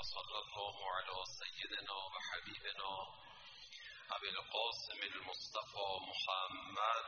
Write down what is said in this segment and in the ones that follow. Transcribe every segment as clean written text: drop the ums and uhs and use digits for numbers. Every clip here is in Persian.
وصلى الله على سيدنا وحبيبنا أبي القاسم المصطفى محمد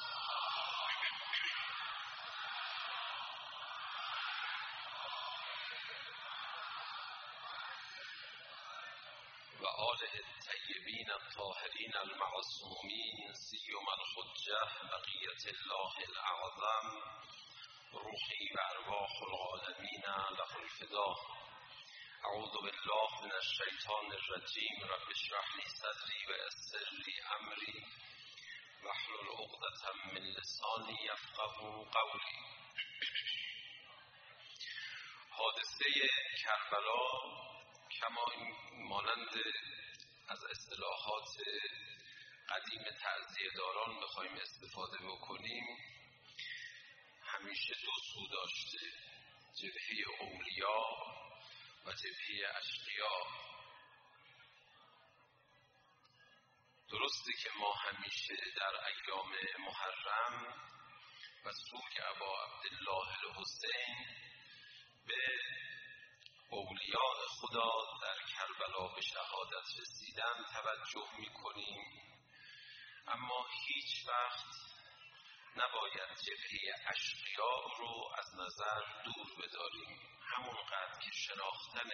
وآله الطيبين الطاهرين المعصومين سيما الحجة بقية الله الأعظم روحي وأرواح العالمين له الفداء. أعوذ بالله من الشيطان الرجيم. رب اشرح لي صدري ويسر لي أمري واحلل عقدة من لساني يفقهوا قولي. حادثه کربلا کما مانند از اصطلاحات قدیم تعزیه‌داران بخوایم استفاده بکنیم همیشه دو سو داشته، جبهه اولیا و جبهه اشقیا. درسته که ما همیشه در ایام محرم و سوگ ابا عبدالله الحسین به اولیاء خدا در کربلا به شهادت رسیدن توجه می‌کنیم، اما هیچ وقت نباید جبهه اشقیا رو از نظر دور بداریم. همونقدر که شناختن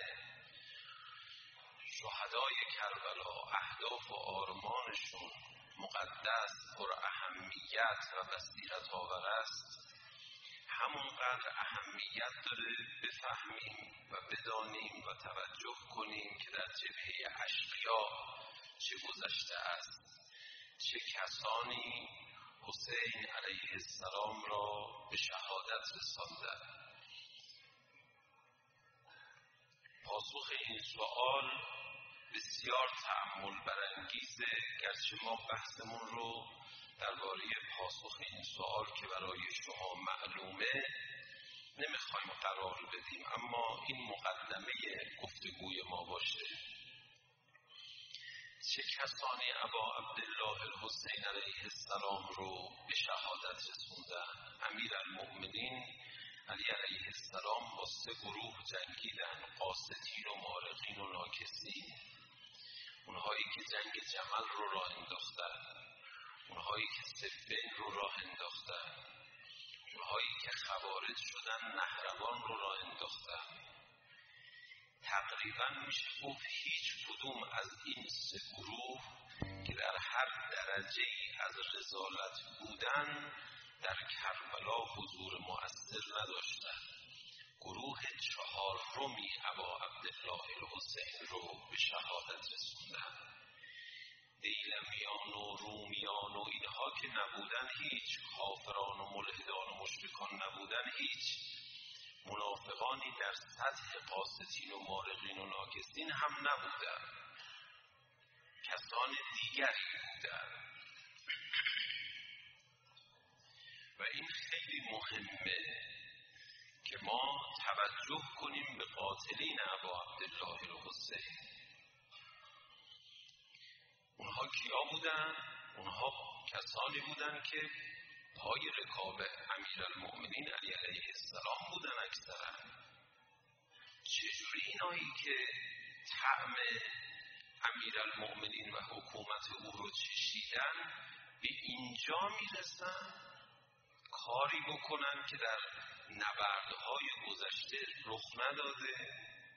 شهدای کربلا، اهداف و آرمانشون مقدس، پر اهمیت و بصیرت آور است، همونقدر اهمیت داره بفهمیم و بدانیم و توجه کنیم که در جبهه اشقیا چه گذشته است، چه کسانی حسین علیه السلام را به شهادت رساندند. پاسخ این سوال بسیار تأمل برانگیزه، گرچه ما بحثمون رو درباره پاسخ این سوال که برای شما معلومه نمیخوایم قرار بدیم، اما این مقدمه گفتگوی ما باشه. چه کسانی ابا عبدالله الحسین علیه السلام رو به شهادت رسوندن؟ امیرالمؤمنین علی علیه السلام با 3 گروه جنگیدن: قاصدین و مارقین و ناکسین. اونهایی که جنگ جمل رو راه انداختن، اونهایی که صفین رو راه انداختن، اونهایی که خوارج شدن نهروان رو راه انداختن. تقریبا میشه گفت هیچ کدوم از این 3 گروه که در هر درجه‌ای از رذالت بودن در کربلا حضور مؤثر نداشتن. گروه 4می ابا عبدالله الحسین رو به شهادت رسوندن. دیلمیان و رومیان و اینها که نبودن هیچ، کافران و ملحدان و مشرکان نبودن هیچ، منافقانی در سطح قاصدین و مارقین و ناکسین هم نبودن، کسان دیگری بودن. و این خیلی مهمه که ما توجه کنیم به قاتلین ابا عبدالله الحسین. اونها کیا بودن؟ اونها کسانی بودن که پای رکاب امیرالمؤمنین علی علیه السلام بودن اکثرا. چجوری اینایی که طعم امیرالمؤمنین و حکومت او رو چشیدن به اینجا میرسن کاری بکنن که در نبردهای گذشته رخ نداده؟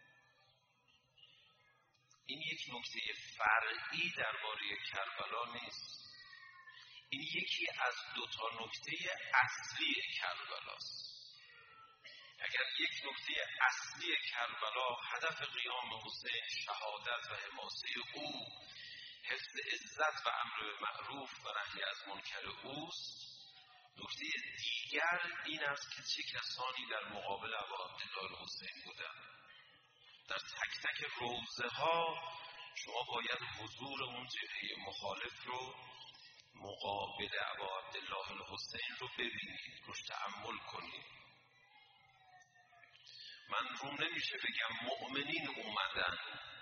این یک نکته فرعی درباره کربلا نیست، این یکی از 2 نکته اصلی کربلاست. اگر یک نکته اصلی کربلا هدف قیام حسین شهادت و حماسه او، حفظ عزت و امر به معروف و نهی از منکر اوست، نکته دیگر این است که چه کسانی در مقابل ابا عبدالله الحسین بودند. در تک تک روضه ها شما باید حضور اون جبهه مخالف رو، مقابل ابا عبدالله الحسین رو ببینید، روش تأمل کنید. من روم نمیشه بگم مؤمنین اومدن.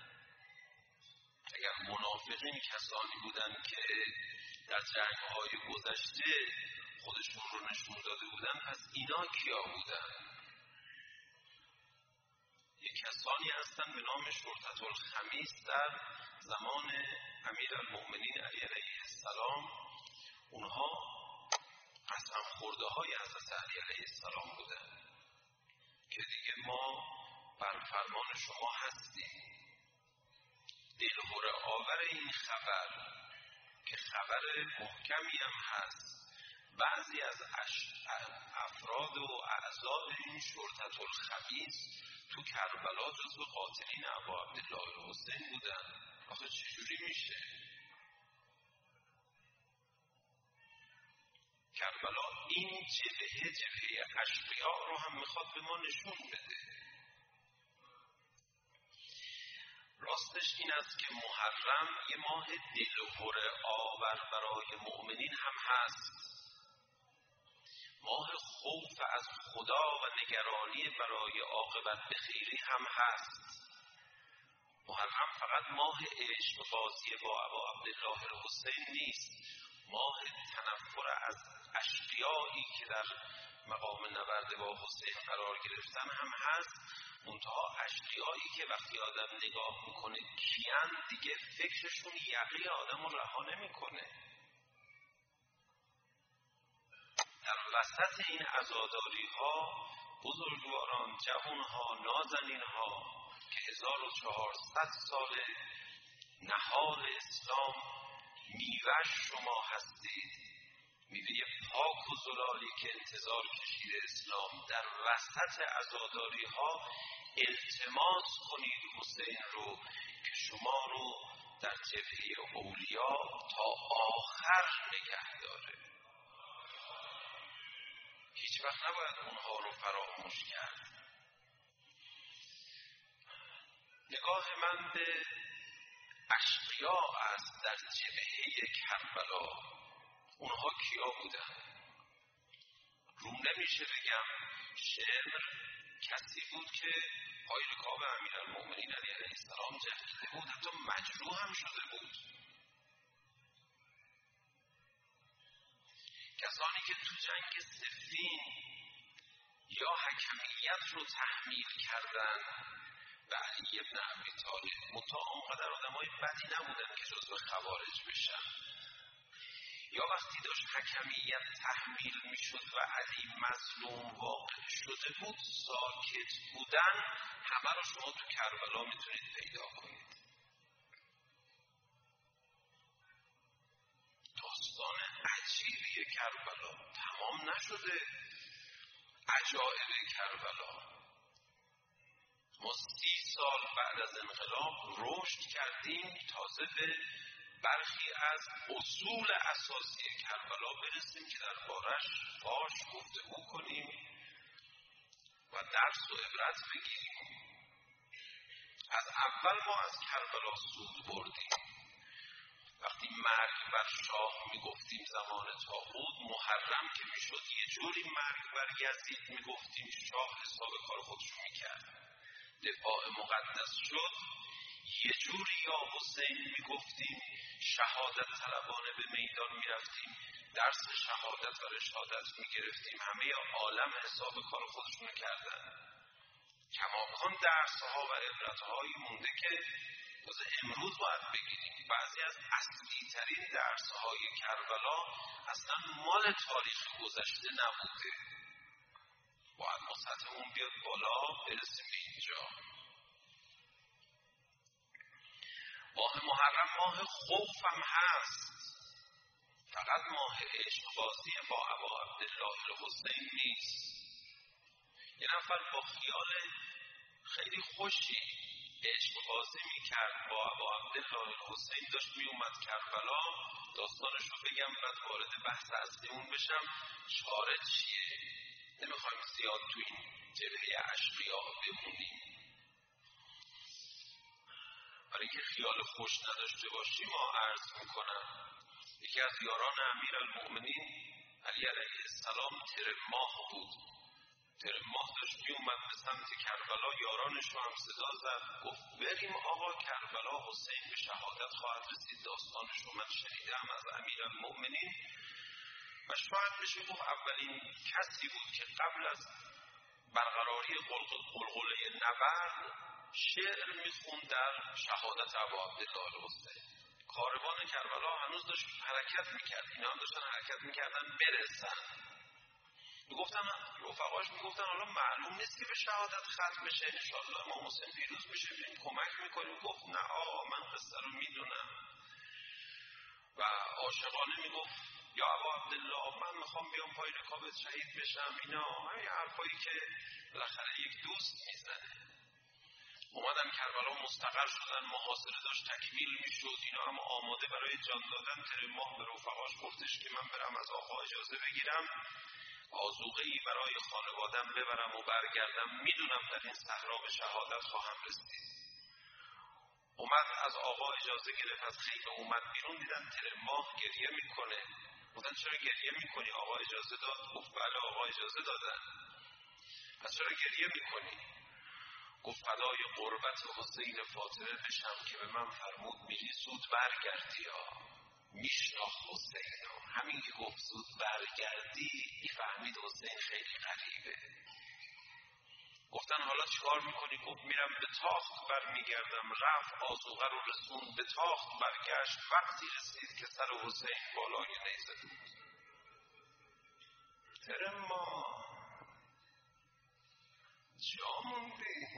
اگر منافقین کسانی بودن که در جنگ‌های گذشته خودشون رو نشون داده بودن، پس اینا کیا بودن؟ کسانی هستند به نام شرطة الخمیس در زمان امیرالمؤمنین علی علیه السلام. اونها قسم خورده های حضرت علی علیه السلام بودن که دیگه ما بر فرمان شما هستیم. دلهره آور این خبر که خبر محکمی هم هست، بعضی از افراد و اعضای این شرطة الخبیث تو کربلا جزو قاتلین ابا عبدالله الحسین بودن. آخه چجوری میشه؟ کربلا این جبهه اشقیا رو هم میخواد به ما نشون بده. راستش این است که محرم یه ماه دلهره آور برای مؤمنین هم هست، ماه خوف از خدا و نگرانی برای عاقبت بخیری هم هست. محرم فقط ماه عشق بازی با ابا عبدالله الحسین نیست، ماه تنفر از اشقیایی که در مقام نبرد با حسین قرار گرفتن هم هست. منتها اشقیایی که وقتی آدم نگاه میکنه کیان، دیگه فکرشون یقه آدم رو رها نمیکنه. در وسط این عزاداری ها بزرگواران، جوان ها، نازنین ها که 1400 سال نهاد اسلام میوه‌اش شما هستید، میوه پاک و زلالی که انتظار کشیده اسلام، در وسط عزاداری ها التماس کنید حسین رو که شما رو در جبهه اولیا تا آخر نگه داره. هیچ وقت نباید اونها رو فراموش کرد. نگاه من به اشقیا است در جبهه کربلا. اونها کیا بودن؟ روم نمیشه بگم شمر کسی بود که پای رکاب امیرالمؤمنین علی علیه السلام جهیده بود، حتی مجروح هم شده بود. کسانی که تو جنگ صفین یا حکمیت رو تحمیل کردن به علی ابن ابی طالب، منتها آنقدر آدمای بدی نبودن که جزو خوارج بشن، یا وقتی داشت حکمیت تحمیل میشد و علی مظلوم واقع شده بود، ساکت بودن، همه رو شما تو کربلا میتونید پیدا کنید. داستان عجیبی کربلا تمام نشده. عجایب کربلا. ما 30 سال بعد از انقلاب رشد کردیم تازه به برخی از اصول اساسی کربلا برسیم که در بارش فاش گفتگو کنیم و درس و عبرت بگیریم. از اول ما از کربلا سود بردیم. وقتی مرگ بر شاه میگفتیم زمان طاغوت، محرم که میشد یه جوری مرگ بر یزید میگفتیم، شاه حساب کار خودشو میکرد. دفاع مقدس شد یه جوری یا حسین میگفتیم، شهادت طلبانه به میدان میرفتیم، درس شهادت و رشادت میگرفتیم. همه عالم حساب کار خودشونو کردن. کماکان درسها و عبرتهایی مونده که واسه امروز باید بگیریم. بعضی از اصلی ترین درسهای کربلا اصلا مال تاریخ گذشته نبوده. باید ما سطحمون بیاد بالا برسیم به اینجا. ماه محرم ماه خوف هم هست، فقط ماه عشق بازی با ابا عبدالله الحسین نیست. یه نفر با خیال خیلی خوشی عشق بازی میکرد با ابا عبدالله الحسین، داشت میومد کربلا. داستانش رو بگم بعد وارد بحث اصلیمون بشم. چاره چیه؟ نمیخوایم زیاد تو این جبهه اشقیا بمونیم. برای اینکه خیال خوش نداشته باشیم عرض میکنم یکی از یاران امیرالمؤمنین علی علیه السلام تیر ماه بود. تیر ماه داشت میومد به سمت کربلا، یارانش رو هم صدا زد، گفت بریم آقا کربلا، حسین به شهادت خواهد رسید. داستانش رو من شنیدم از امیرالمؤمنین و شاید بشه گفت اولین کسی بود که قبل از برقراری قلقله نبرد شعر میخوند در شهادت ابا عبدالله الحسین. کاروان کربلا هنوز داشت حرکت میکرد، اینا هم داشتن حرکت میکردن برسن. میگفتن رفقاش میگفتن حالا معلوم نیست که به شهادت ختم بشه، انشالله امام حسین پیروز بشه بریم کمک میکنیم. گفت نه آقا من قصه رو میدونم و عاشقانه میگفت یا ابا عبدالله من میخوام بیام پای رکابت شهید بشم. اینا همین حرفایی که بالاخره یک دوست میزنه. اومدن کربلا مستقر شدن، محاصره داشت تکمیل میشد، اینا هم آماده برای جان دادن. تر ماه به رفقاش گفتش که من برم از آقا اجازه بگیرم آذوقه‌ای برای خانوادم ببرم و برگردم، میدونم در این صحرا به شهادت خواهم رسید. اومد از آقا اجازه گرفت، از خیمه اومد بیرون، دیدن تر ماه گریه میکنه. گفتن چرا گریه میکنی؟ آقا اجازه داد؟ گفت بله آقا اجازه دادن. پس چرا گریه میکنی؟ گفت فدای قربت حسین فاطمه بشم که به من فرمود میری زود برگردی. میشناخت حسین، همین که گفت زود برگردی فهمید حسین خیلی غریبه. گفتن حالا چیکار میکنی؟ گفت میرم به تاخت برمیگردم. رفت آذوقه رو رسوند به تاخت، برگشت وقتی رسید که سر حسین بالای نیزه بود. تر ما جا موندی.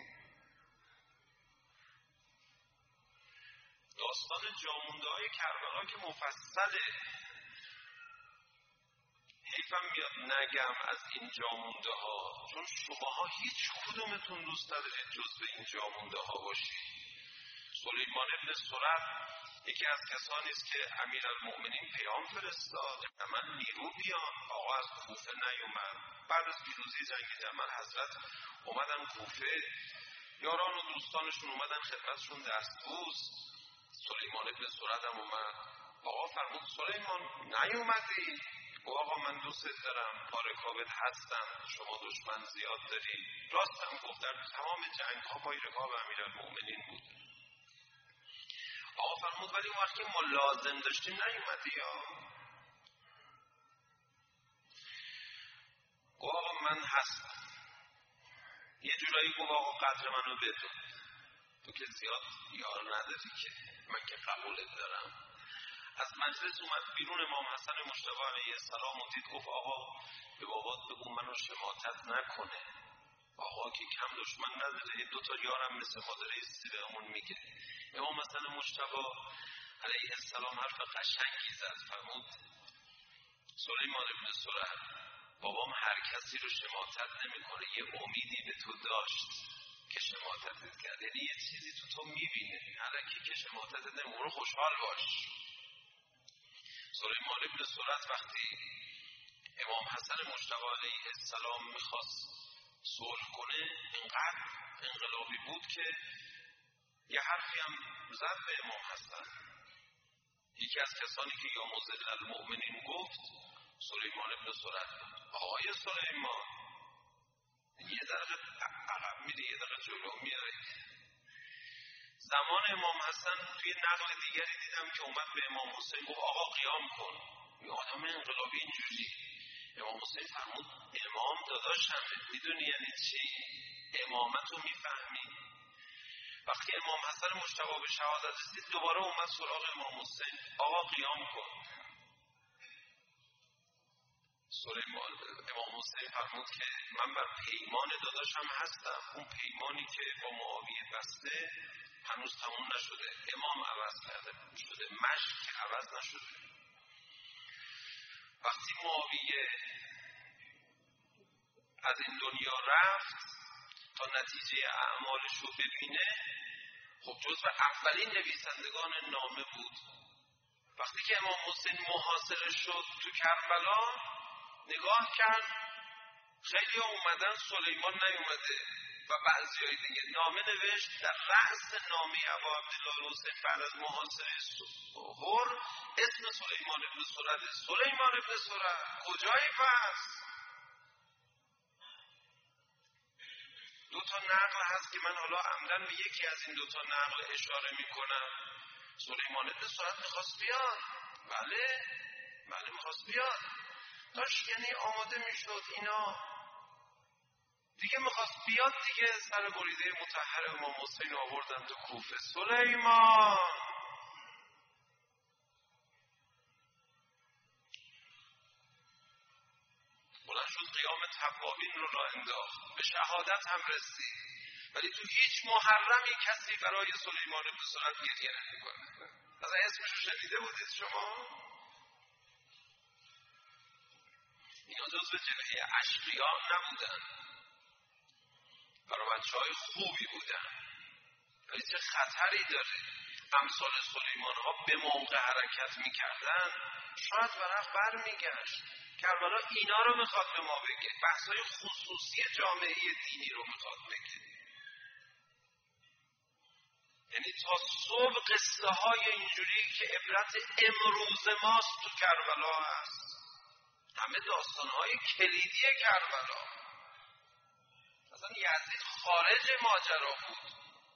داستان جامونده های کربلا که مفصله، حیفم میاد نگم از این جامونده ها، چون شماها هیچ کدومتون دوست ندارید جز به این جامونده ها باشید. سلیمان ابن سرد یکی از کسانی است که امیرالمؤمنین پیام فرستاد یمن نیرو بیان. آقا از کوفه نیومد. بعد از پیروزی جنگ جمل حضرت اومدن کوفه، یاران و دوستانشون اومدن خدمتشون دستبوس. سلیمان ابن سرد هم اومد. آقا فرمود سلیمان نیومدی؟ گفت آقا من دوست دارم، پا رکابت هستم، شما دشمن زیاد داری. راستم گفت، در تمام جنگ ها پای رکاب امیرالمؤمنین بود. آقا فرمود ولی اون وقتی ما لازم داشتیم نیومدی یا؟ گفت آقا من هستم. یه جورایی گفت آقا قدر منو بدون، تو که زیاد یار نداری که، من که قبولت دارم. از مجلس اومد بیرون امام حسن مجتبی علیه السلام و دید. گفت آقا به بابات بگو منو شماتت نکنه. آقا که کم دشمن نداره، دو تا یارم مثل مادر ایستی بهمون میگه. امام حسن مجتبی علیه السلام حرف قشنگی زد. فرمود سلیمان ابن سرد بابام هر کسی رو شماتت نمیکنه، یه امیدی به تو داشت که شماتتت کرد، یعنی یه چیزی تو میبینه، الکی که شماتتت نمیکنه، خوشحال باش. سلیمان ابن سرد وقتی امام حسن مجتبی علیه السلام میخواست صلح کنه، اینقدر انقلابی بود که یه حرفی هم زد به امام حسن. یکی از کسانی که یا مذل المؤمنین گفت سلیمان ابن سرد. آقای سلیمان یه دقیقه عقب میری، یه دقیقه جلو میاری. زمان امام حسن توی نقل دیگری دیدم که اومد به امام حسین گفت آقا قیام کن. یه آدم انقلابی اینجوری. امام حسین فرمود امام داداشمه، میدونی یعنی چی؟ امامت رو میفهمی؟ وقتی امام حسن مجتبی به شهادت رسید دوباره اومد سراغ امام حسین، آقا قیام کن. امام حسین فرمود که من بر پیمان داداشم هستم، اون پیمانی که با معاویه بسته هنوز تموم نشده، امام عوض کرده شده، مشک که عوض نشده. وقتی معاویه از این دنیا رفت تا نتیجه اعمالش رو ببینه، خب جزو اولین نویسندگان نامه بود. وقتی که امام حسین محاصره شد تو کربلا نگاه کرد، خیلی اومدن سلیمان نیومده و بعضی های دیگه نامه نوشت. در رأس نامه ابا عبدالله الحسین بعد از محاصره هر اسم سلیمان ابن سرد. سلیمان ابن سرد کجایی پس؟ دو تا نقل هست که من حالا عمدن به یکی از این دو تا نقل اشاره میکنم. سلیمان ابن سرد میخواست بیاد. بله میخواست بیاد، داشت یعنی آماده میشد. اینا دیگه میخواست بیاد دیگه، سر بریده مطهر امام حسین آوردن تو کوفه. سلیمان بلند شد قیام توابین رو راه انداخت، به شهادت هم رسید، ولی تو هیچ محرمی کسی برای سلیمان بن سرد گریه نمیکنه. از اسمش رو شنیده بودید شما؟ اینا جزو جبهه اشقیان نبودن، برای بچه‌های خوبی بودن، ولی چه خطری داره. امثال سلیمان ها به موقع حرکت میکردن شاید ورق بر میگشت. کربلا اینا رو میخواد به ما بگه، بحثای خصوصی جامعه دینی رو میخواد بگه. یعنی تا صبح قصه های اینجوری که عبرت امروز ماست تو کربلا هست. همه داستان های کلیدی کربلا. اصلا یزید خارج ماجرا بود.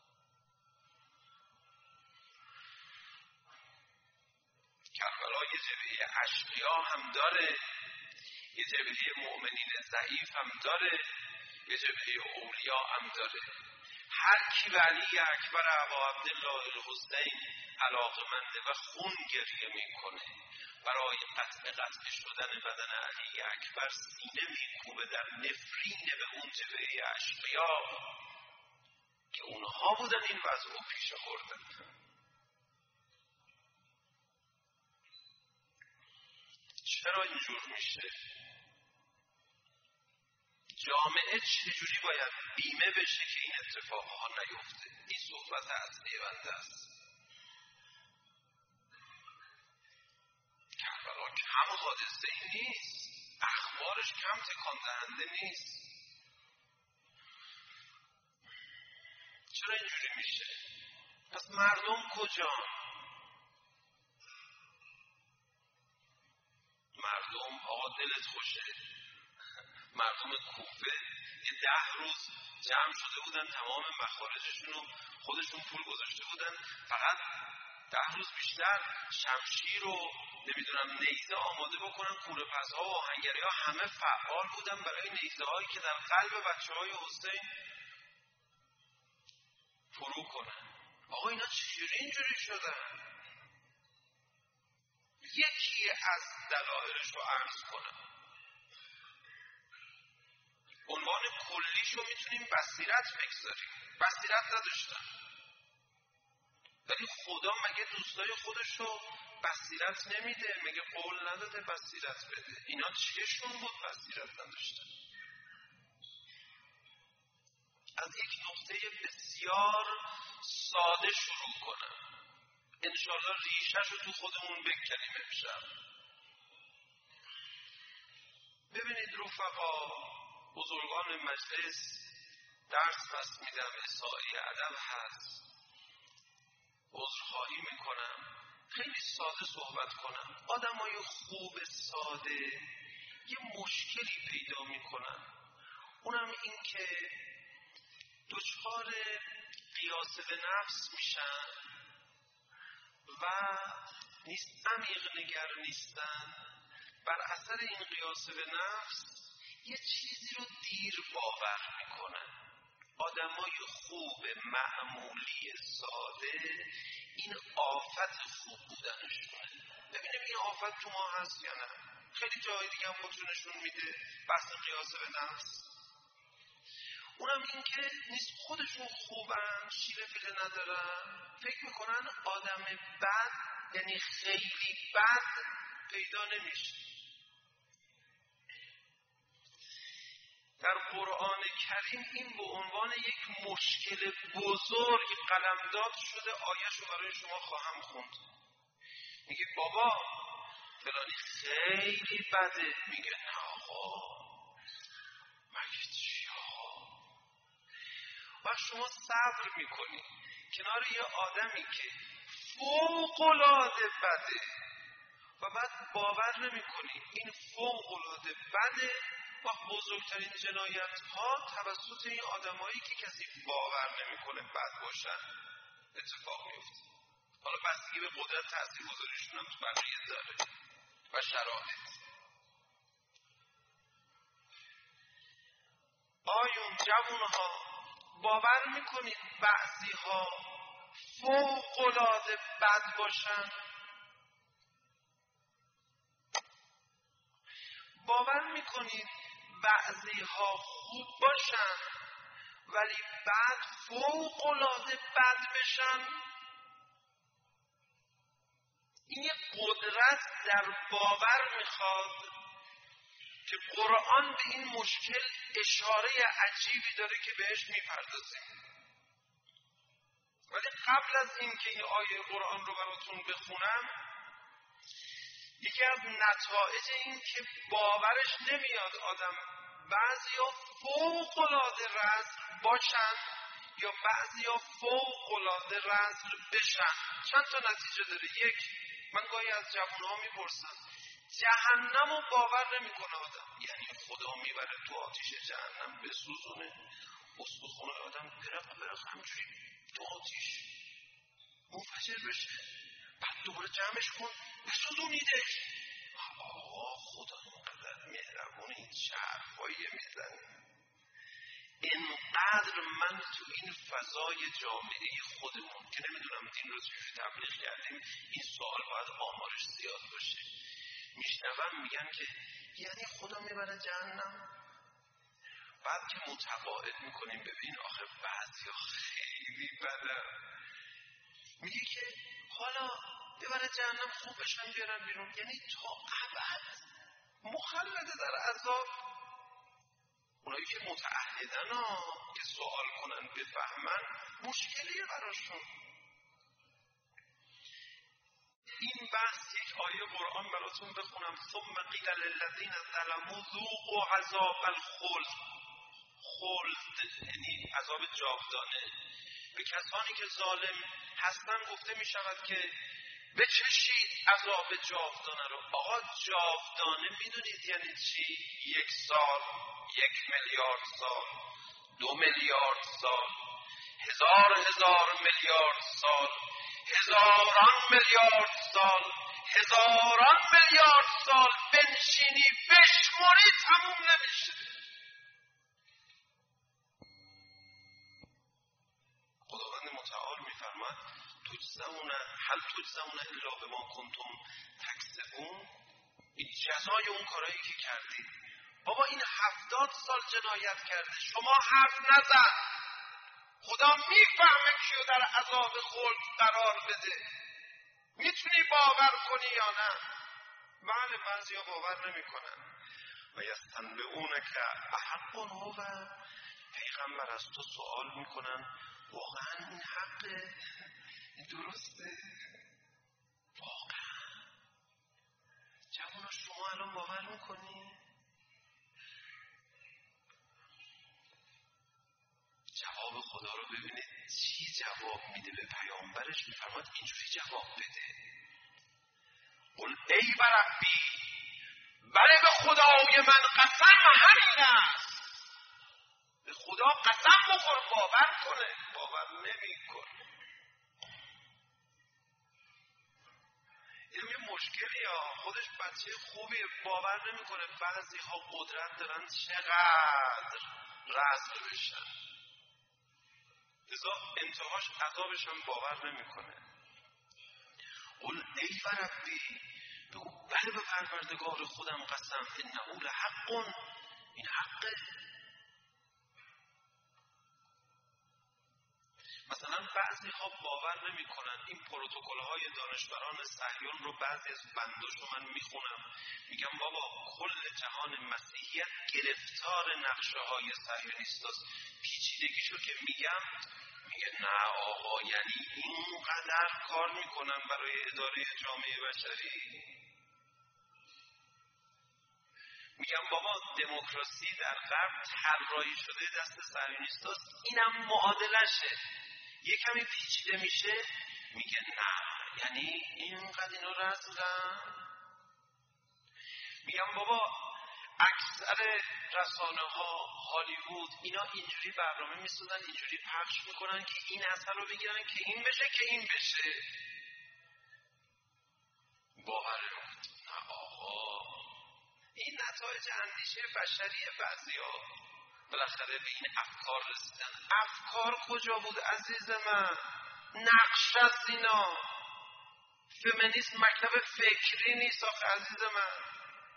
کربلا یه جبهه اشقیا هم داره، یه جبهه مؤمنین ضعیف هم داره، یه جبهه اولیا هم داره. هر کی به علی اکبر ابا عبدالله الحسین علاقمنده و خون گریه میکنه برای قطع شدن بدن علی اکبر، سینه میکوبه در نفرین به اون جبهه اشقیا که اونها بودن این وضع رو پیش آوردن. چرا اینجور میشه؟ جامعه چجوری باید بیمه بشه که این اتفاقها نیفته؟ این صحبت اصلی بنده است. کربلا کم حادثه ای نیست، اخبارش کم تکان دهنده نیست. چرا اینجوری میشه؟ پس مردم کجا؟ مردم آقا دلت خوشه، مردم کوفه یه 10 روز جمع شده بودن، تمام مخارجشون رو خودشون پول گذاشته بودن، فقط 10 روز بیشتر شمشیر و نمیدونم نیزه آماده بکنن. کوره پس‌ها و آهنگری ها همه فعال بودن برای نیزه هایی که در قلب بچه های حسین فرو کنن. آقا اینا چجوری اینجوری شدن؟ یکی از دلایلش رو عرض کنم. عنوان کلیش رو میتونیم بصیرت بگذاریم. بصیرت نداشتن، ولی خدا مگه دوستای خودش رو بصیرت نمیده؟ مگه قول نداده بصیرت بده؟ اینا چشون بود بصیرت نداشتن؟ از یک نقطه بسیار ساده شروع کنم، انشالله ریشه‌ش رو تو خودمون بکنیم امشب. ببینید رفقا، بزرگان مجلس، درس پس میدم، احصایی ادب هست، عذرخواهی میکنم خیلی ساده صحبت کنم. آدمای خوب ساده یه مشکلی پیدا میکنن، اونم این که دچار قیاس به نفس میشن و عمیق نگر نیستن. بر اثر این قیاس به نفس یه چیزی رو دیر باور میکنن. آدمای خوب معمولی ساده این آفت خوب بودنشونه. ببینیم این آفت تو ما هست یا نه. خیلی جای دیگه هم خودشون نشون میده بحث قیاس به نفس. اونم این که نیست خودشون خوبن، شیره پیله ندارن، فکر میکنن آدم بد یعنی خیلی بد پیدا نمیشه. در قرآن کریم این به عنوان یک مشکل بزرگ قلمداد شده. آیه‌شو برای شما خواهم خوند. میگه بابا فلانی خیلی بده. میگه نه آقا، مگه چی آقا؟ و شما صبر میکنی کنار یه آدمی که فوق‌العاده بده و بعد باور نمیکنی این فوق‌العاده بده و بزرگترین جنایت ها توسط این آدمایی که کسی باور نمیکنه بد باشن اتفاق میفته. حالا بستگی به قدرت تاثیرگذاریشون هم تو بقیه داره و شرایط. آیون جوانها باور میکنید بعضی ها فوق‌العاده بد باشن؟ باور میکنید بعضی ها خوب باشن ولی بعد فوق‌العاده بد بشن؟ این یه قدرت در باور میخواد که قرآن به این مشکل اشاره عجیبی داره که بهش میپردازیم. ولی قبل از این که این آیه قرآن رو براتون بخونم، یکی از نتایج این که باورش نمیاد آدم بعضیا فوق‌العاده رزق باشن یا بعضیا فوق‌العاده رزق بشن، چند تا نتیجه داره. یک، من گاهی از جوانها میپرسم جهنم رو باور نمیکنه آدم، یعنی خدا میبره تو آتیش جهنم بسوزونه، استخونه آدم برق همجوری تو آتیش منفجر بشه، بعد دوباره جمعش کن بسوزونیدش. آقا خدا اینقدر مهربونه، این چه حرفایی میزنه؟ اینقدر من تو این فضای جامعه خودمون که نمیدونم دین رو چجوری تبلیغ کردیم، این سوال باید آمارش زیاد باشه، میشنوم میگن که یعنی خدا میبره جهنم؟ بعد که متقاعد میکنیم ببین آخه بعضیا خیلی بدن، میگه که حالا ببره جهنم خوب بشن بیارن بیرون، یعنی تا ابد مخلده در عذاب. اونایی که متعهدن که سوال کنن بفهمن مشکلیه براشون. این بحث یک آیه قرآن براتون بخونم. ثم قیل للذین ظلموا ذوقوا عذاب الخلد. خلد یعنی عذاب جاودانه. به کسانی که ظالم هستن گفته می شود که بچشید عذاب جاودانه رو. آقا جاودانه میدونید یعنی چی؟ 1 سال، 1 میلیارد سال، 2 میلیارد سال، 1000 میلیارد سال، هزاران میلیارد سال، هزاران میلیارد سال بنشینی بشماری تموم نمیشه. خداوند متعال میفرماد هل تجزون الا بما کنتم تکسبون. این جزای اون کارهایی که کردید. بابا این 70 سال جنایت کرده، شما حرف نزن. خدا میفهمه کیو در عذاب خلد قرار بده. میتونی باور کنی یا نه؟ بله بعضیا باور نمیکنن. و یستنبئونک احق هو، پیغمبر از تو سوال میکنن واقعا این حقه؟ این درسته؟ واقعا جوانا شما الان باور میکنی؟ جواب خدا رو ببینید چی جواب میده به پیامبرش. میفرماد اینجوری جواب بده قل ای بربی، بله به خدای من قسم همین است. به خدا قسم بخور باور کنه. باور نمیکنه. این یه مشکلی ها. خودش بچه خوبیه باور نمیکنه بعضی ها قدرت دارن چقدر رزق بشن، لذا انتهاش عذابش هم باور نمیکنه. قل ای ربی، بگو بله به پروردگار خودم قسم، انه لحق، این حقه. مثلا بعضی ها باور نمی کنن این پروتکل های دانشوران صهیون رو بعضی از بنداشو من میخونم، میگم بابا کل جهان مسیحیت گرفتار نقشه های صهیونیست است. پیچیدگیشو که میگم، میگه نه آقا یعنی اینقدر کار میکنن برای اداره جامعه بشری. میگم بابا دموکراسی در غرب طراحی شده دست صهیونیست است، اینم معادلشه. یه کمی پیچیده میشه، میگه نه یعنی اینقدر اینو رزقن. میگم بابا اکثر رسانه ها هالیوود اینا اینجوری برنامه میسازن، اینجوری پخش میکنن که این اثر رو بگیرن که این بشه که این بشه. باور نه آقا، این نتایج اندیشه بشریه. بعضی ها بالاخره به این افکار رسیدن. افکار کجا بود عزیز من؟ نقش است اینا. فمینیسم مکتب فکری نیست آخه عزیز من.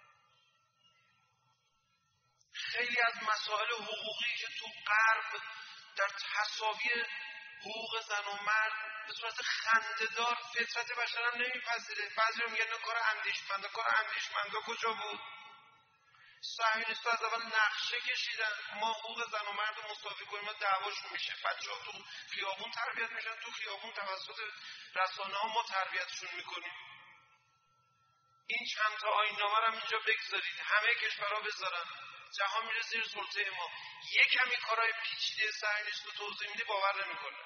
خیلی از مسائل حقوقی که تو غرب در تساوی حقوق زن و مرد به صورت خنده‌دار فطرت بشر هم نمیپذیره. بعضی رو میگن کار اندیشمندا. کار اندیشمندا کجا بود؟ صهیونیست‌ها از اول نقشه کشیدن ما حقوق زن و مرد رو مساوی کنیم، ما دعواشون میشه. بچه‌ها تو خیابون تربیت میشن، تو خیابون توسط رسانه‌ها ما تربیتشون میکنیم. این چند تا آیین‌نامه رو اینجا بگذارید، همه کشورها بذارن، جهان میره زیر سلطه ما. یک کمی کارهای پیچیده صهیونیست رو توضیح میده باور نمیکنه.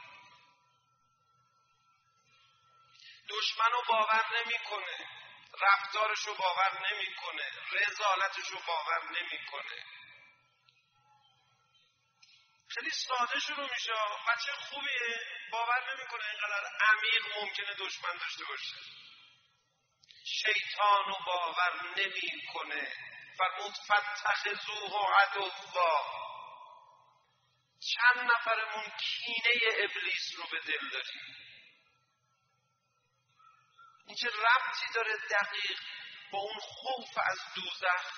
دشمن رو باور نمیکنه، رفتارش رو باور نمیکنه، رذالتش رو باور نمیکنه. خیلی ساده شروع میشه. بچه خوبیه باور نمیکنه اینقدر عمیق ممکنه دشمن داشته باشه. شیطان رو باور نمیکنه. فرمود فاتخذوه عدوا. چند نفرمون کینه ابلیس رو به دل داریم؟ این چه ربطی داره دقیق با اون خوف از دوزخ؟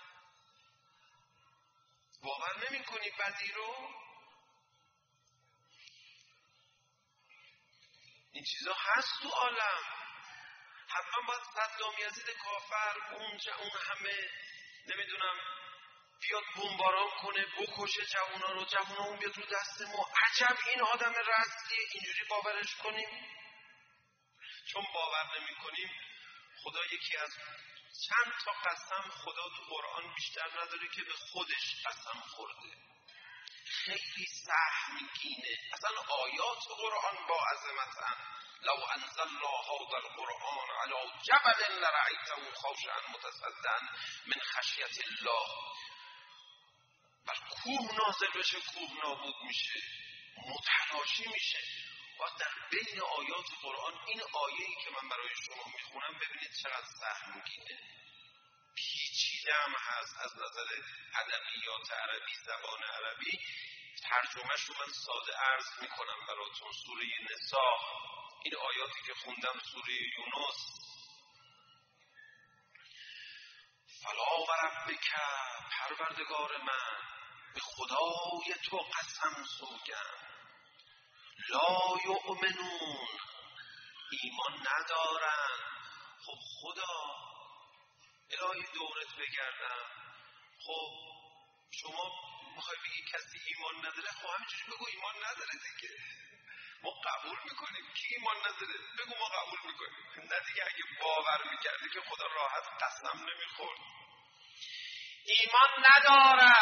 باور نمی کنی بدی رو؟ این چیزا هست تو عالم. حتما باید صدام یزید کافر اون همه نمیدونم بیاد بمباران کنه بکشه جوونا رو، جوونا اون بیاد رو دست ما. عجب این آدم رسلیه اینجوری باورش کنیم؟ چون باور نمی کنیم خدا یکی از چند تا قسم خدا تو قرآن بیشتر نداره که به خودش قسم خورده. خیلی سهمگینه. اصلا آیات قرآن با عظمتن. لو انزلنا هذا القرآن على جبل لرأيته خاشعا متصدعا من خشیة الله. بر کوه نازل بشه کوه نابود میشه، متلاشی میشه. و در بین آیات قرآن این آیه‌ای که من برای شما میخونم ببینید چقدر سهمگینه. پیچیده هم هست از نظر ادبیات عربی، زبان عربی. ترجمهش رو من ساده عرض میکنم براتون. سوره نساء، این آیاتی که خوندم سوره یونس. فلا و ربک، پروردگار من به خدای تو قسم سوگند، لا یؤمنون، ایمان ندارن. خب خدا الهی دورت بگردم، خب شما میخوای بگی کسی ایمان نداره؟ خب همینجوری بگو ایمان نداره دیگه، ما قبول میکنیم. کی ایمان نداره؟ بگو ما قبول میکنیم. نه دیگه، اگه باور میکردی که خدا راحت قسم نمیخورد. ایمان ندارد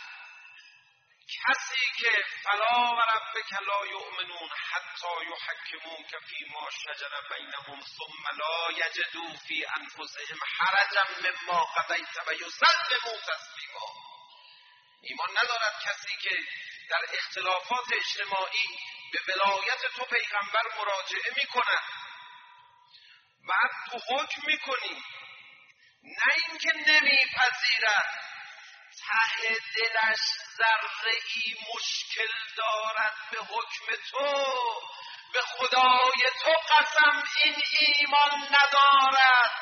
کسی که فلا و ربک لا یؤمنون حتی یحکموک فیما شجر بینهم ثم لا یجدوا فی انفسهم حرجا مما قضیت و یسلموا تسلیما. ایمان ندارد کسی که در اختلافات اجتماعی به ولایت تو پیغمبر مراجعه میکند، بعد تو حکم میکنی، نه اینکه نمیپذیرد، ته دلش ذره‌ای مشکل دارد به حکم تو. به خدای تو قسم این ایمان ندارد.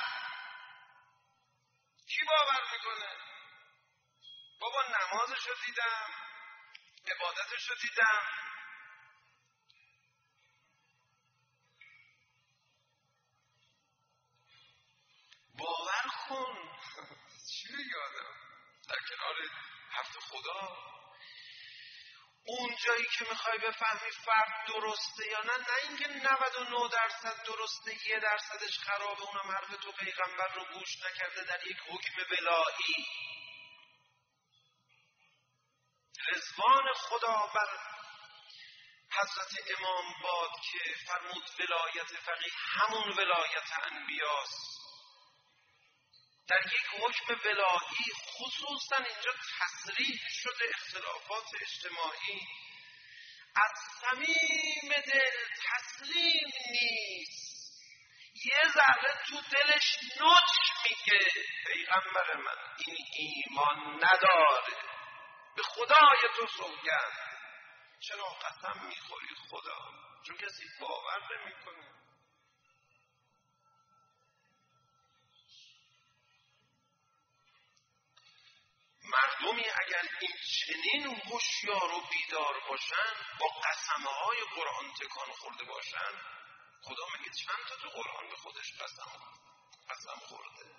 کی باور میکنه؟ بابا نمازشو دیدم، عبادتشو دیدم. باور کن. چی یادم در کنار حرف خدا، اون جایی که میخوای بفهمی فرد درسته یا نه اینکه 99% درسته 1% خرابه، اونم حرف تو پیغمبر رو گوش نکرده در یک حکم ولایی. رضوان خدا بر حضرت امام باد که فرمود ولایت فقیه همون ولایت انبیاست. در یک حکم ولایی خصوصا اینجا تصریح شده اختلافات اجتماعی، از صمیم دل تسلیم نیست، یه ذره تو دلش نوچ میگه پیغمبر من این ایمان نداره. به خدای تو سوگند. چرا قسم میخوری خدا؟ چون کسی باور نمیکنه. مردمی اگر این چنین هوشیار و بیدار باشن، با قسمه های قرآن تکان خورده باشن، خدا میگه چند تا تو قرآن به خودش قسم خورده.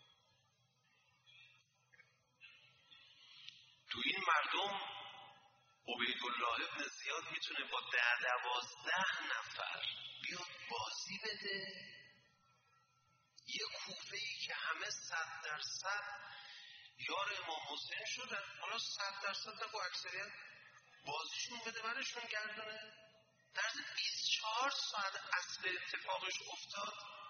تو این مردم عبیدالله ابن زیاد میتونه با 10-12 نفر بیاد بازی بده. یه کوفه‌ای که همه 100% یار امام حسین شدن، حالا 100% نگو اکثریت بازیشون بده برشون گردونه. در 24 ساعت اصل اتفاقش افتاد.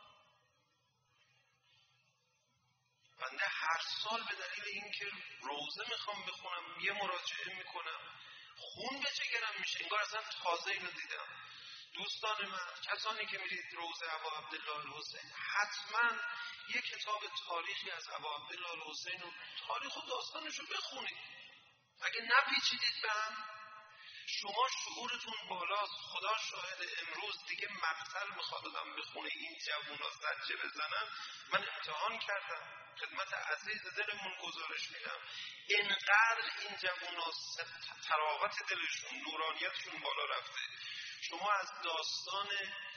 بنده هر سال به دلیل اینکه روزه میخوام بخونم یه مراجعه میکنم، خون به جگرم میشه، انگار اصلا تازه اینو دیدم. دوستان من، کسانی که میرید روزه ابا عبدالله الحسین، حتما یک کتاب تاریخی از ابا عبدالله الحسین و تاریخ و داستانش رو بخونید. اگه نپیچیدید به هم، شما شعورتون بالاست. خدا شاهد امروز دیگه مقتل میخواد آدم بخونه این جوونا زجه بزنن. من امتحان کردم، خدمت عزیز دلمون گزارش میدم، اینقدر این جوونا تراوت دلشون، نورانیتشون بالا رفته. شما از داستان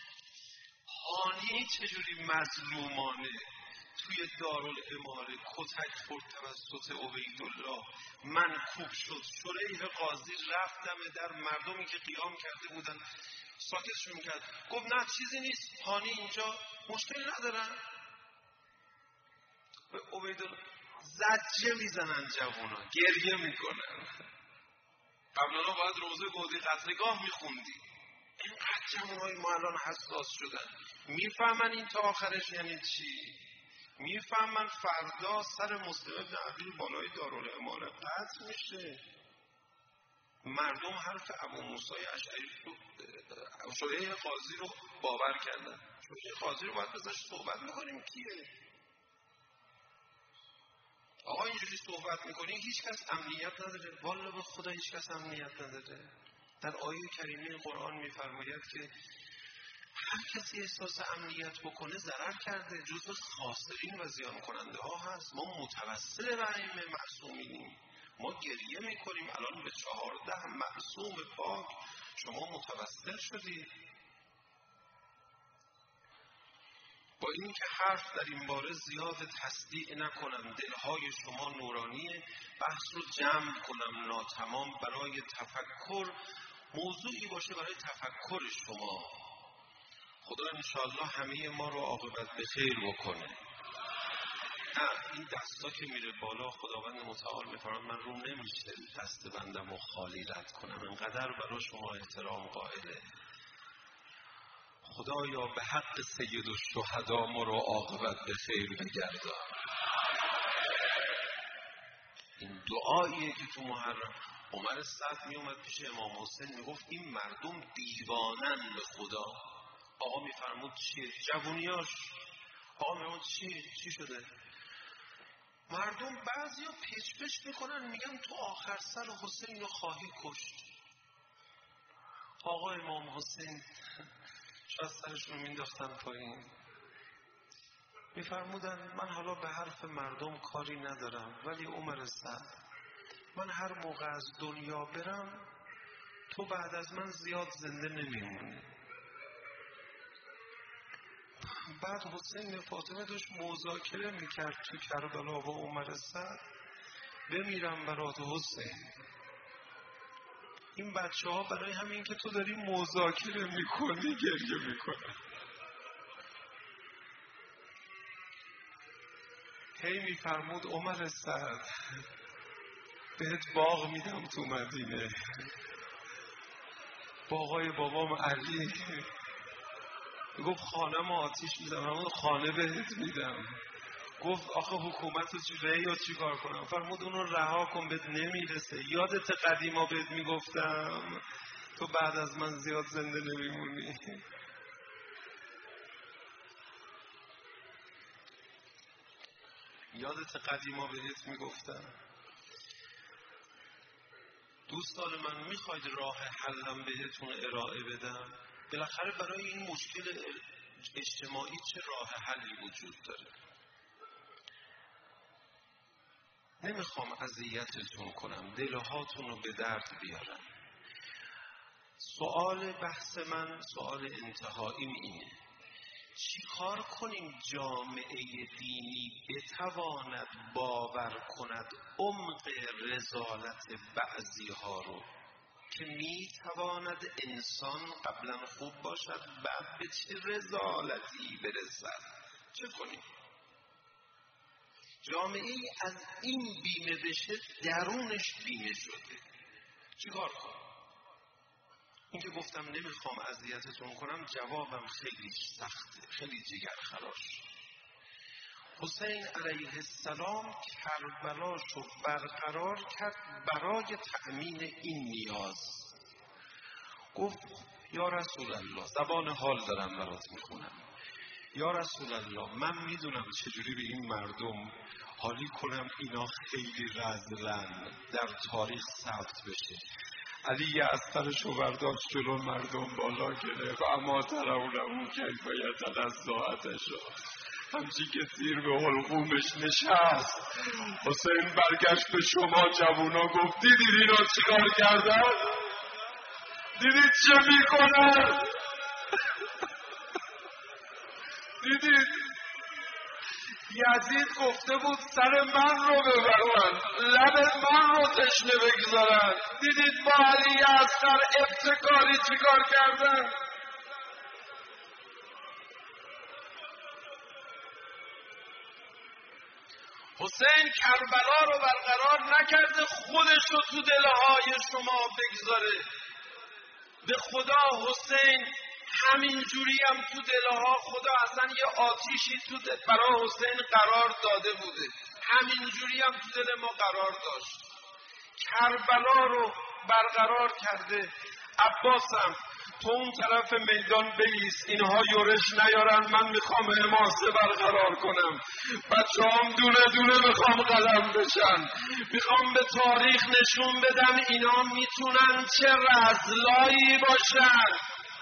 هانی چجوری مظلومانه توی دارالاماره کتک خورد توسط عبیدالله، منکوب شد، شریح قاضی رفت دم در، مردمی که قیام کرده بودن ساکتشون کرد، گفت نه چیزی نیست، هانی اینجا مشکل ندارن. به عبیدالله زجه میزنن، جوونا گریه میکنن. قبلا باید روزه گودی قتلگاه میخوندی. اینقدر جوانای ما الان حساس شدن، میفهمن این تا آخرش یعنی چی، میفهمن فردا سر مسلم ابن عبیل بالای دارالاماره قطع میشه. مردم حرف ابو موسی اشعری رو، شریح قاضی رو باور کردن. شریح قاضی رو باید بذارش صحبت میکنیم کیه؟ آقا اینجوری صحبت میکنی هیچ کس امنیت نداره. والا به خدا هیچ کس امنیت نداره. در آیه کریمه قرآن میفرماید که هر کسی احساس امنیت بکنه ضرر کرده، جزو خاسرین و زیان کننده ها هست. ما متوسل به ائمه معصومینیم، ما گریه میکنیم الان به 14 معصوم پاک. شما متوسل شدید. با این که حرف در این باره زیاد تصدیق نکنم، دلهای شما نورانیه، بحث رو جمع کنم ناتمام برای تفکر، موضوعی باشه برای تفکر شما. خدا انشاءالله همه ما رو عاقبت به خیر بکنه. نه این دستا که میره بالا، خداوند متعال میفرماید من روم نمیشه دست بندم و خالی رد کنم، انقدر برای شما احترام قائله. خدایا به حق سید الشهدا ما رو عاقبت به خیر بگردان. این دعاییه که تو محرم عمر سعد می اومد پیش امام حسین میگفت این مردم دیوانن به خدا. آقا میفرمود چیه؟ جوونیاش. آقا میفرمود چی شده؟ مردم بعضیا پیچ پیچ میکنن میگن تو آخر سر حسین رو خواهی کشت. آقا امام حسین شاید سرشون رو مینداختن پایین، میفرمودن من حالا به حرف مردم کاری ندارم، ولی عمر سعد من هر موقع از دنیا برم تو بعد از من زیاد زنده نمیمونی. بعد حسین فاطمه داشت مذاکره میکرد تو کربلا با عمر سعد، بمیرم برات حسین. این بچه ها برای همین که تو داری مذاکره میکنی گریه میکنن. هی میفرمود عمر سعد بهت باغ میدم تو مدینه، باغای بابام علی. گفت خانم آتیش میدم، خانه بهت میدم. گفت آخه حکومت رو یا چی کار کنم؟ فرمود اونو رها کن بهت نمیرسه. یادت قدیما بهت میگفتم تو بعد از من زیاد زنده نمیمونی. یادت قدیما بهت میگفتم. دوستان من میخواید راه حلم بهتون ارائه بدم؟ بالاخره برای این مشکل اجتماعی چه راه حلی وجود داره؟ نمیخوام اذیتتون کنم، دلهاتون رو به درد بیارم. سوال بحث من، سوال انتهاییم اینه: چی کار کنیم جامعه دینی بتواند باور کند عمق رذالت بعضی ها رو که میتواند انسان قبلا خوب باشد بعد به چه رذالتی برسد؟ چه کنیم؟ جامعه از این بیمه بشه درونش بیمه شده. چی کار کنیم؟ این که گفتم نمیخوام اذیتتون کنم، جوابم خیلی سخته، خیلی جگرخراش. حسین علیه السلام کربلاشو برقرار کرد برای تأمین این نیاز. گفت یا رسول الله، زبان حال دارم برات میخونم، یا رسول الله من میدونم چجوری به این مردم حالی کنم اینا خیلی رذلن، در تاریخ ثبت بشه. علی اثرشو برداشت جلو مردم بالا گرفت، اما ترونه کیف یتلظی آتشا، همچی که تیر به حلقومش نشست. حسین برگشت به شما جوونا گفت دیدید اینا چیکار کردن؟ دیدید چه میکنن؟ دیدید یزید گفته بود سر من رو ببرن، لب من رو تشنه بگذارن. دیدید با علی اصغر ابتکاری چیکار کردن؟ حسین کربلا رو برقرار نکرده خودش رو تو دلهای شما بگذاره. به خدا حسین همین جوری هم تو دلها خدا اصلا یه آتیشی تو برای حسین قرار داده بوده، همین جوری هم تو دل ما قرار داشت. کربلا رو برقرار کرده. عباسم تو اون طرف میدان بیست، اینها یورش نیارن، من میخوام حماسه برقرار کنم، بچه‌هام دونه دونه میخوام قلم بشن، میخوام به تاریخ نشون بدم اینا میتونن چه رذلایی باشن.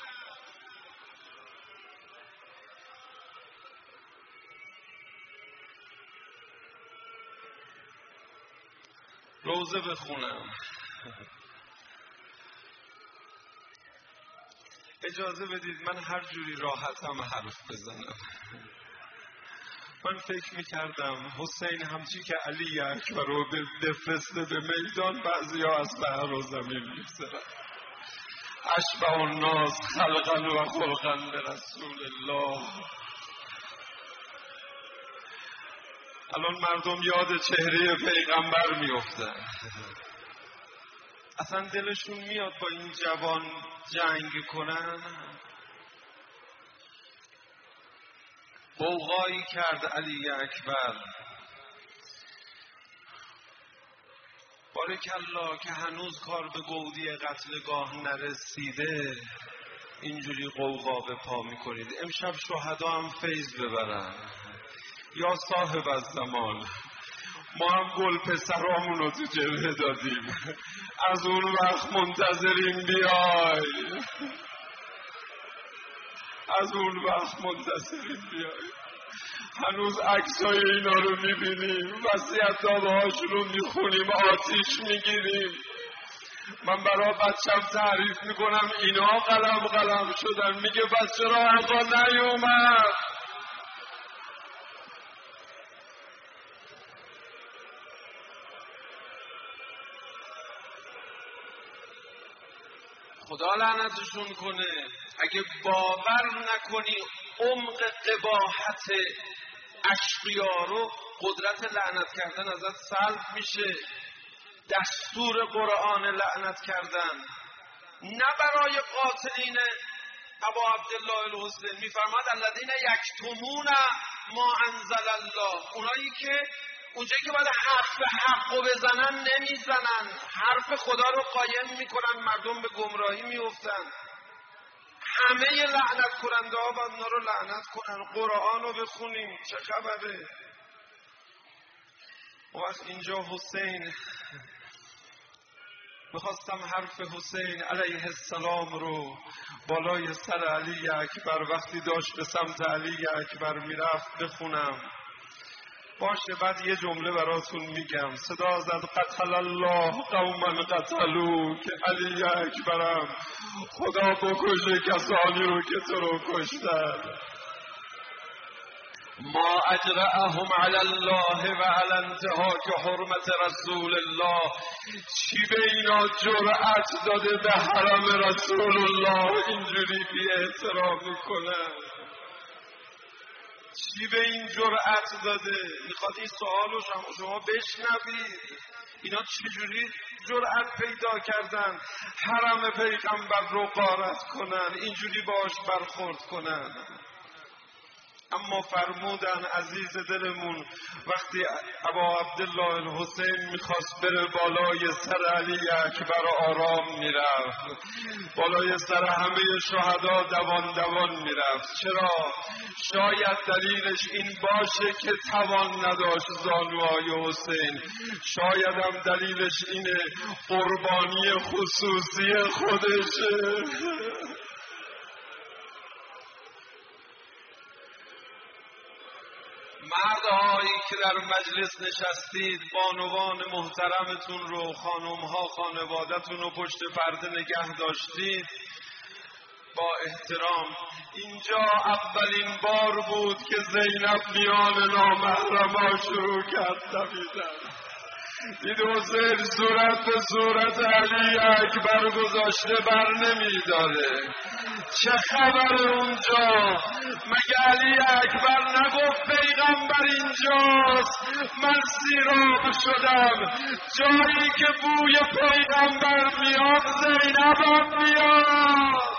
روزه بخونم. اجازه بدید من هر جوری راحتم حرف بزنم. من فکر میکردم حسین همچی که علی اکبر رو بفرسته به میدان، بعضی ها از بحر و زمین میگذرن. اشبه الناس خلقا و خلقا به رسول الله. الان مردم یاد چهره پیغمبر میافتن، اصلا دلشون میاد با این جوان جنگ کنن. غوغایی کرد علی اکبر. بارکالله که هنوز کار به گودی قتلگاه نرسیده، اینجوری غوغا به پا میکنید. امشب شهدا هم فیض ببرن. یا صاحب الزمان، ما هم گل پسرامون رو تو جبهه دادیم، از اون وقت منتظریم بیای، از اون وقت منتظریم بیای. هنوز عکسای اینا رو میبینیم، وصیت‌نامه هاشون رو میخونیم، آتیش میگیریم. من برای بچم تعریف میکنم اینا قلم شدن، میگه بس چرا آقا نیومد؟ خدا لعنتشون کنه. اگه باور نکنی عمق قباحت اشقیا رو، قدرت لعنت کردن ازت سلب میشه. دستور قرآن لعنت کردن نه برای قاتلین ابا عبدالله الحسین، میفرماد الذین یکتمون ما انزل الله، اونایی که اونجایی که باید حرف حقو بزنن نمیزنن، حرف خدا رو قایم میکنن، مردم به گمراهی میفتن. همه لعنت کننده ها باید اونا رو لعنت کنن. قرآن رو بخونیم چه خبره. وقت اینجا حسین میخواستم حرف حسین علیه السلام رو بالای سر علی اکبر وقتی داشت به سمت علی اکبر میرفت بخونم. باشه، بعد یه جمله براتون میگم. صدا زد قتل الله قوما قتلو، که علی اکبرم خدا بکشه کسانی رو که تو رو کشتن. ما اجرأهم علی الله و علی انتهاک حرمت رسول الله. چی به اینا جرأت داده به حرم رسول الله اینجوری بی احترام میکنن؟ چی به این جرأت داده؟ میخواد این سوال رو شما بشنوید. اینا چجوری جرأت پیدا کردن حرم پیغمبر رو غارت کنن، اینجوری باش برخورد کنن؟ اما فرمودن عزیز دلمون وقتی ابا عبدالله الحسین میخواست بره بالای سر علی اکبر آرام میرفت، بالای سر همه شهدا دوان دوان میرفت. چرا؟ شاید دلیلش این باشه که توان نداشت زانوهای حسین، شاید هم دلیلش اینه قربانی خصوصی خودشه. مردهایی که در مجلس نشستید، بانوان محترمتون رو، خانمها خانوادتون رو پشت پرده نگه داشتید، با احترام، اینجا اولین بار بود که زینب میان نامحرما شروع کرد دویدن. دید حسین صورت به صورت علی اکبر گذاشته بر نمی داره. چه خبر اونجا؟ مگه علی اکبر نگفت پیغمبر اینجاست؟ من سیراب شدم، جایی که بوی پیغمبر میاد زینبم میاد.